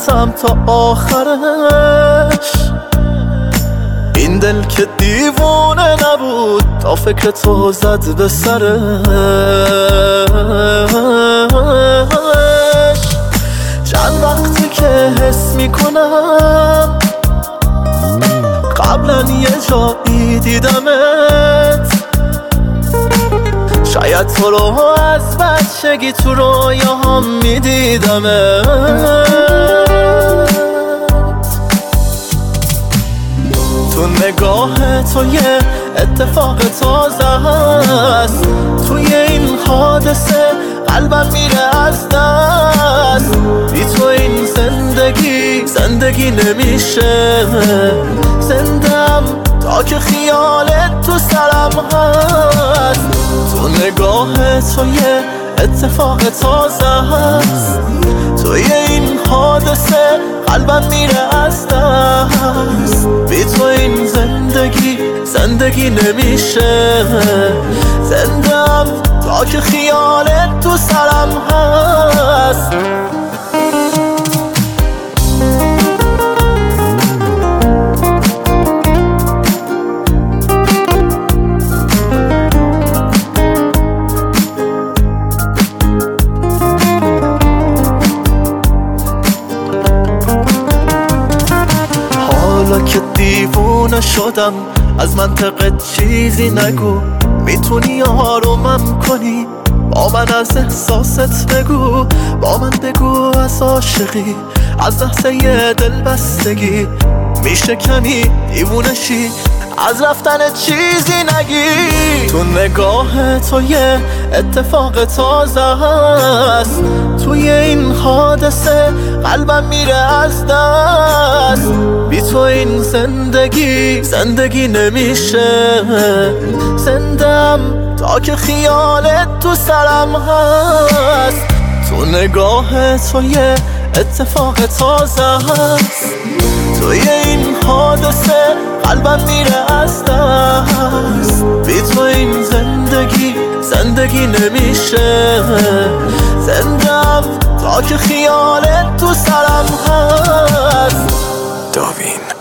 میدتم تا آخرش. این دل که دیوونه نبود تا فکر تو زد به سرش. چند وقتی که حس میکنم قبلا یه جایی دیدمت. شاید تو رو از بچگی تو رویاهام میدیدمت. تو نگاه تو یه اتفاق تازه هست. توی این حادثه قلبم میره از دست. بی تو این زندگی نمیشه. زندم تا که خیالت تو سرم هست. تو نگاه تو یه اتفاق تازه هست. توی این حادثه قلبم میره از دست. بی تو این زندگی نمیشه. زندم تا که خیالت تو سرم هست. حالا که دیوونه شدم از منطقه چیزی نگو. میتونی آرومم کنی، با من از احساست بگو. با من بگو از عاشقی، از لحظه دلبستگی. میشکنی دیوونشی، از رفتن چیزی نگی. تو نگاه تو یه اتفاق تازه هست. توی این حادثه قلبم میره از دست. بی تو این زندگی نمیشه. زندم تا که خیالت تو سرم هست. تو نگاه تو یه اتفاق تازه هست. توی این حادثه قلبم میره از دست. بی تو این زندگی نمیشه. زندم تا که خیالت تو سرم هست. داوین